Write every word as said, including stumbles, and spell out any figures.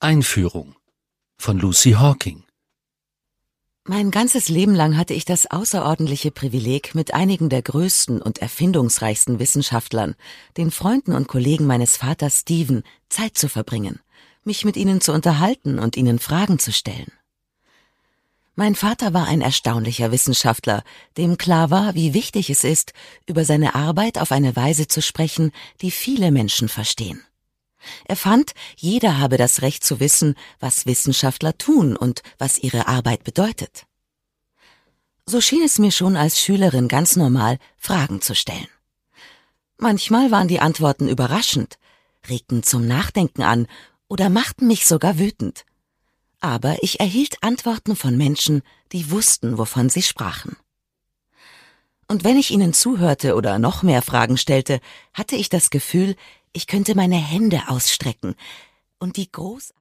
Einführung von Lucy Hawking. Mein ganzes Leben lang hatte ich das außerordentliche Privileg, mit einigen der größten und erfindungsreichsten Wissenschaftlern, den Freunden und Kollegen meines Vaters Stephen, Zeit zu verbringen, mich mit ihnen zu unterhalten und ihnen Fragen zu stellen. Mein Vater war ein erstaunlicher Wissenschaftler, dem klar war, wie wichtig es ist, über seine Arbeit auf eine Weise zu sprechen, die viele Menschen verstehen. Er fand, jeder habe das Recht zu wissen, was Wissenschaftler tun und was ihre Arbeit bedeutet. So schien es mir schon als Schülerin ganz normal, Fragen zu stellen. Manchmal waren die Antworten überraschend, regten zum Nachdenken an oder machten mich sogar wütend. Aber ich erhielt Antworten von Menschen, die wussten, wovon sie sprachen. Und wenn ich ihnen zuhörte oder noch mehr Fragen stellte, hatte ich das Gefühl, ich könnte meine Hände ausstrecken und die groß